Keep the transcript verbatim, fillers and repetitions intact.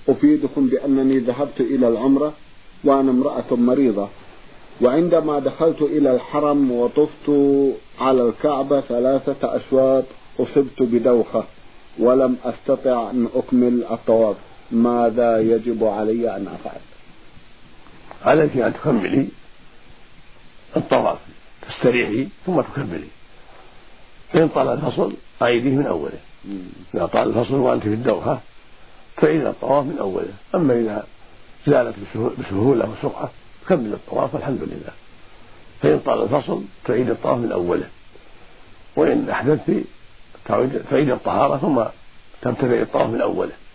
أفيدكم بأنني ذهبت إلى العمرة وأنا امرأة مريضة، وعندما دخلت إلى الحرم وطفت على الكعبة ثلاثة أشواط أصبت بدوخة ولم أستطع أن أكمل الطواف، ماذا يجب علي أن أفعل؟ عليك أن تكملي الطواف، تستريحي ثم تكملي. فإن طال الفصل أعيديه من أوله. إذا طال الفصل وأنت في الدوخة فإن الطواف من أوله. أما إذا زالت بسهولة وسرعة كمل الطواف والحمد لله. فإن طال الفصل تعيد الطواف من أوله، وإن أحدثت تعيد الطهارة ثم تبتدئ الطواف من أوله.